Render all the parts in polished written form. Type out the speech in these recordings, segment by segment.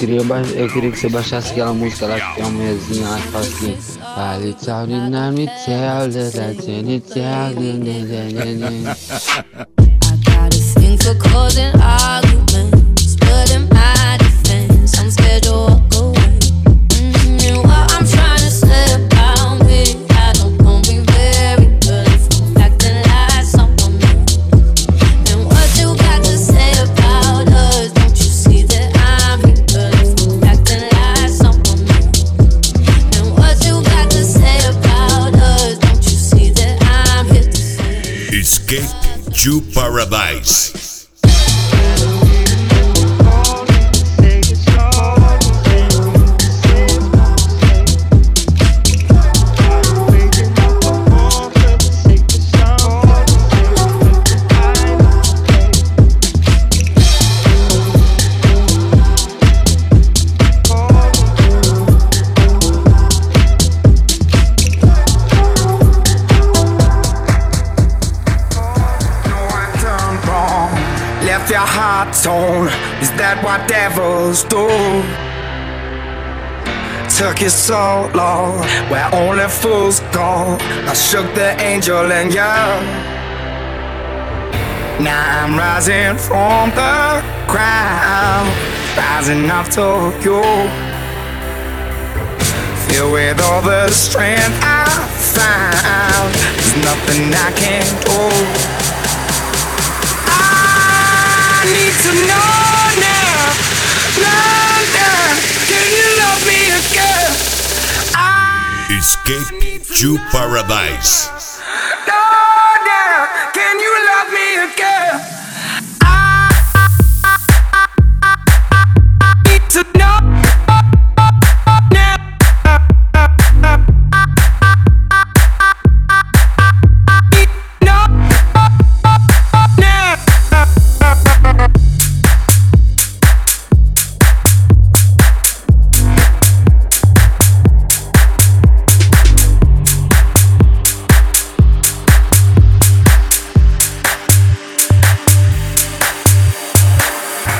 eu queria que você baixasse aquela música lá que tem uma mulherzinha lá que fala assim. I got a thing for causing arguments, but in my defense, I'm scared to walk away. And what I'm trying to say about me, I don't wanna be very good if I'm acting like someone else. And what you got to say about us? Don't you see that I'm here good if I'm acting like someone else? And what you got to say about us? Don't you see that I'm here to say? Escape to Paradise. Left your heart torn, is that what devils do? Took you so long, where only fools go. I shook the angel in you. Now I'm rising from the ground, rising up to you. Filled with all the strength I found, there's nothing I can't do. I need to know now, can you love me again? Escape to Paradise. Now, can you love me again? I need to know now.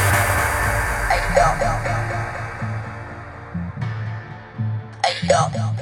Yo.